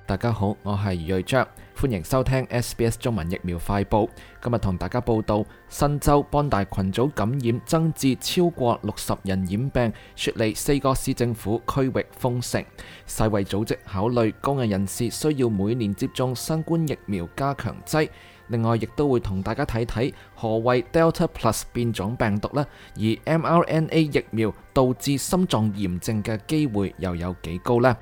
大家好，我係余瑞章，歡迎收聽 SBS 中文疫苗快報。今日同大家報道，新州邦大群組感染增至超過60人染病，雪梨4個市政府區域封城。世衛組織考慮高危人士需要每年接種新冠疫苗加強劑。另外，亦都會同大家睇睇何謂 Delta Plus 變種病毒呢，而 mRNA 疫苗導致心臟炎症嘅機會又有幾高呢？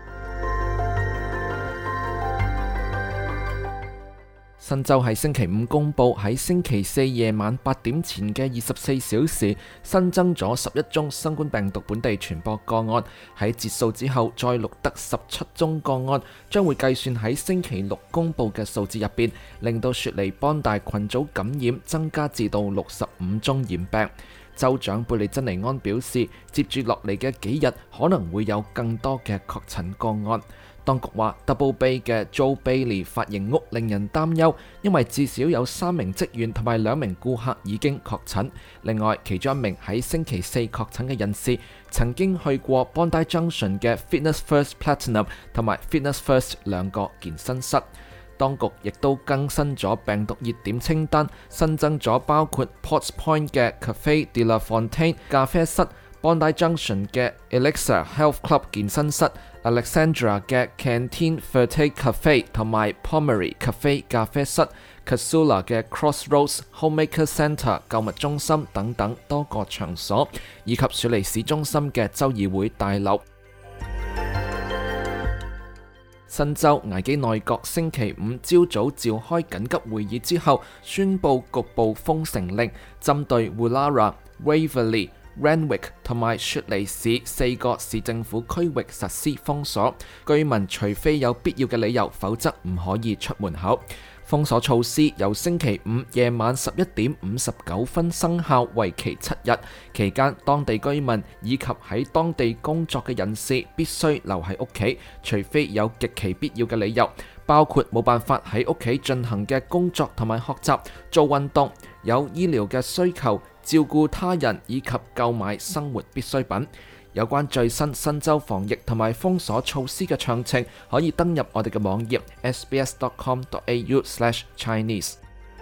新州喺星期五公布喺星期四夜晚8點前嘅24小時新增咗11宗新冠病毒本地傳播個案，喺截數之後再錄得17宗個案，將會計算喺星期六公布嘅數字入邊，令到雪梨邦大群組感染增加至到65宗染病。州長貝利珍尼安表示，接住落嚟嘅幾日可能會有更多嘅確診個案。當局話 Double Bay 嘅 Joe Bailey 髮型屋令人擔憂，因為至少有3名職員同埋2名顧客已經確診。另外，其中一名喺星期四確診嘅人士曾經去過 Bondi Junction 嘅 Fitness First Platinum 同埋 Fitness First 兩個健身室。當局亦都更新咗病毒熱點清單，新增咗包括 Potts Point 嘅 Cafe de la Fontaine 咖啡室、Bondi Junction 嘅 Elixir Health Club 健身室、Alexandra 嘅 Canteen Ferté Cafe 同埋 Pommery Cafe 咖啡室、Casula 嘅 Crossroads Homemaker Centre 購物中心等等多個場所，以及雪梨市中心嘅州議會大樓。新州危機內閣星期五朝早召開緊急會議之後，宣布局部封城令，針對 Woollahra、Waverley、Randwick 同埋雪梨市4個市政府區域實施封鎖，居民除非有必要嘅理由，否則唔可以出門口。封鎖措施由星期五夜晚11點59分生效，為期7日。期間，當地居民以及喺當地工作嘅人士必須留喺屋企，除非有極其必要嘅理由，包括冇辦法喺屋企進行嘅工作同埋學習、做運動、有醫療嘅需求、照顧他人以及購買生活必需品。有關最新新州防疫同埋封鎖措施嘅詳情，可以登入我哋嘅網頁 sbs.com.au/Chinese。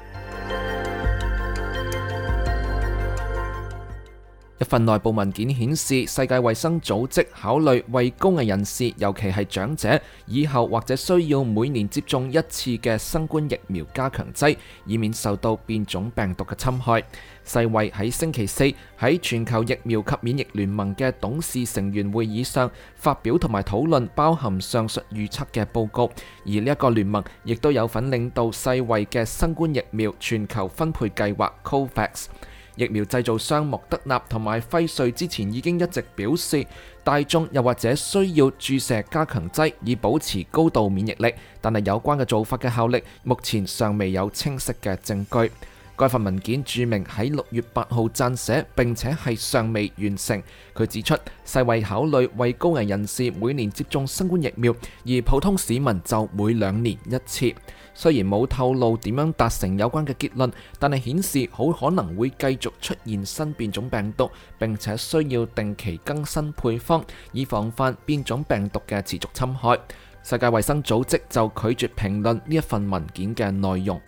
一份內部文件顯示，世界衛生組織考慮為高危人士，尤其係長者，以後或者需要每年接種1次嘅新冠疫苗加強劑，以免受到變種病毒嘅侵害。世衛喺星期四喺全球疫苗及免疫聯盟嘅董事成員會議上發表同埋討論包含上述預測嘅報告，而呢一個聯盟亦都有份領導世衛嘅新冠疫苗全球分配計劃 COVAX。疫苗製造商莫德納同埋輝瑞之前已經一直表示，大眾又或者需要注射加強劑以保持高度免疫力，但係有關嘅做法嘅效力目前尚未有清晰嘅證據。該份文件註明喺6月8號撰寫，並且係尚未完成。佢指出，世衛考慮為高危人士每年接種新冠疫苗，而普通市民就每2年1次。雖然冇透露點樣達成有關嘅結論，但係顯示好可能會繼續出現新變種病毒，並且需要定期更新配方，以防範變種病毒嘅持續侵害。世界衛生組織就拒絕評論呢一份文件嘅內容。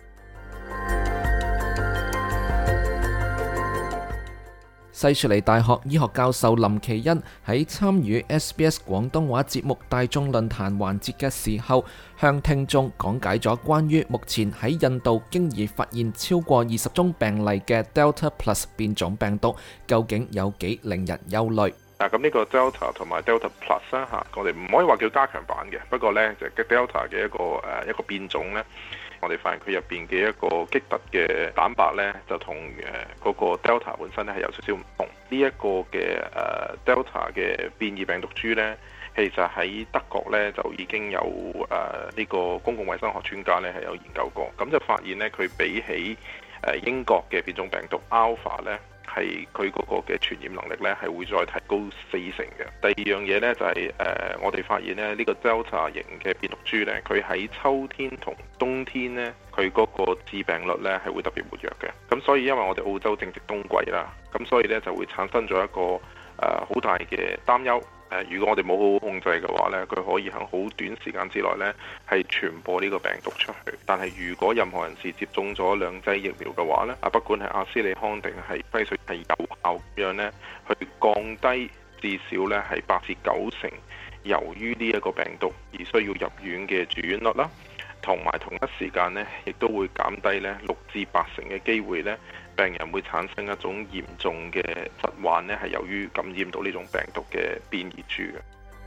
西雪梨大學醫學教授林奇恩喺參與 SBS 廣東話節目大眾論壇環節嘅時候，向聽眾講解咗關於目前喺印度經已發現超過20宗病例嘅 Delta Plus 變種病毒，究竟有幾令人憂慮。 咁呢個 Delta 同埋 Delta Plus 啦嚇，我哋唔可以話叫加強版嘅，不過呢，就 Delta 嘅一個變種呢。我哋發現佢入邊嘅一個激突嘅蛋白呢，就同嗰個 Delta 本身咧係有少少唔同。呢一個嘅Delta 嘅變異病毒株呢，其實喺德國呢就已經有呢個公共衛生學專家呢係有研究過，咁就發現呢，佢比起英國嘅變種病毒 Alpha 呢，係佢嗰個嘅傳染能力呢係會再提高4成嘅。第二樣嘢呢，就係我哋發現呢，呢個 Delta 型嘅變毒株呢，佢喺秋天同冬天呢，佢嗰個致病率呢係會特別活躍嘅。咁所以因為我哋澳洲正值冬季啦，咁所以呢就會產生咗一個好大嘅擔憂。 如果我哋冇好好控制嘅話呢，佢可以喺好短時間之內呢係傳播呢個病毒出去。但係如果任何人士接種咗2劑疫苗嘅話呢，不管係阿斯利康定係輝瑞係有效咁樣呢，去降低至少呢係8至9成由於呢一個病毒而需要入院嘅住院率啦，同埋同一時間呢，亦都會減低呢6至8成嘅機會呢，病人會產生一種嚴重嘅疾患呢，係由於感染到呢種病毒嘅變異株嘅。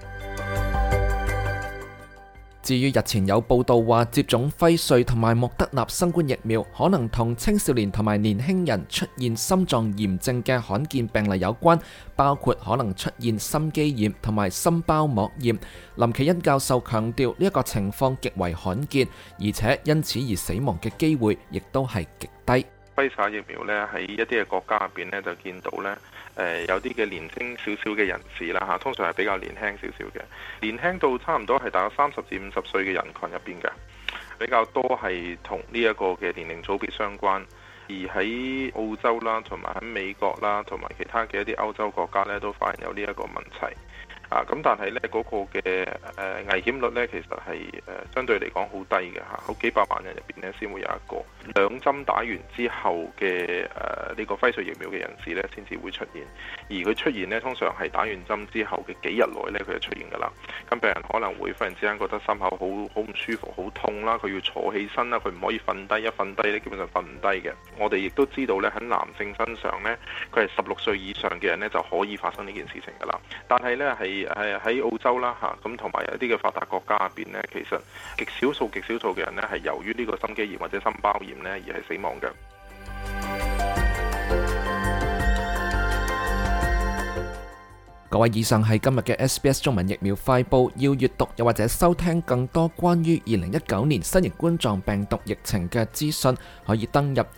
至於日前有報道話接種輝瑞同埋莫德納新冠疫苗可能同青少年同埋年輕人出現心臟炎症嘅罕見病例有關，包括可能出現心肌炎同埋心包膜炎。林奇恩教授強調呢一個情況極為罕見，而且因此而死亡嘅機會亦都係極低。 輝瑞疫苗呢，喺一啲嘅國家入邊呢，就見到呢，有啲嘅年輕少少嘅人士啦嚇，通常係比較年輕少少嘅，年輕到差唔多係大概30至50歲嘅人群入邊嘅，比較多係同呢一個嘅年齡組別相關。而喺澳洲啦，同埋喺美國啦，同埋其他嘅一啲歐洲國家呢，都發現有呢一個問題。咁但係呢嗰個嘅危險率呢，其實係相對嚟講好低嘅嚇，好幾百萬人入邊呢，先會有一個2針打完之後嘅呢個輝瑞疫苗嘅人士呢，先至會出現。而佢出現呢，通常係打完針之後嘅幾日內呢，佢就出現㗎啦。咁病人可能會忽然之間覺得心口好唔舒服、好痛啦，佢要坐起身啦，佢唔可以瞓低，一瞓低呢，基本上瞓唔低嘅。我哋亦都知道呢，喺男性身上呢，佢係16歲以上嘅人呢，就可以發生呢件事情㗎啦。但係呢，係喺澳洲啦嚇，咁同埋一啲嘅發達國家入邊呢，其實極少數嘅人呢，係由於呢個心肌炎或者心包炎呢，而係死亡嘅。 各位，以上係今日嘅 SBS 中文疫苗快報。要閱讀又或者收聽更多關於2019年新型冠狀病毒疫情嘅資訊，可以登入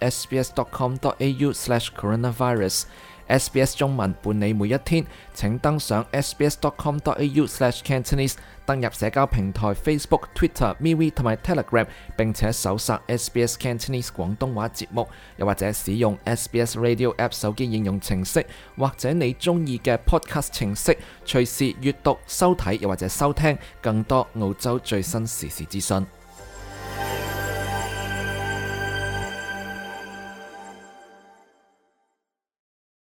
sbs.com.au/coronavirus。SBS 中文伴你每一天，請登上 sbs.com.au/Cantonese， 登入社交平台 Facebook、Twitter、MeWe 同埋 Telegram， 並且搜索 SBS Cantonese 廣東話節目，又或者使用 SBS Radio App 手機應用程式，或者你中意嘅 Podcast 程式，隨時閱讀、收睇又或者收聽更多澳洲最新時事資訊。